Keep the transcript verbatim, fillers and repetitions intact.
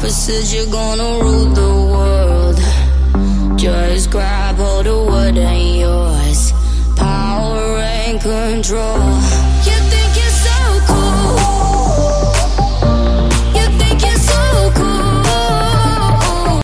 said you're gonna rule the world. Just grab hold of what ain't yours. Power and control. You